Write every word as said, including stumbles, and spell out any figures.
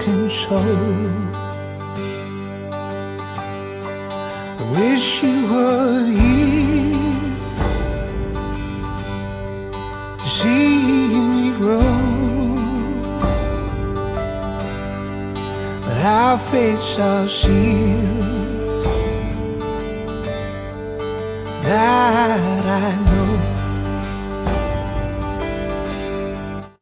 broken soul. I wish you were here to see me grow, but our fates are sealed, that I know.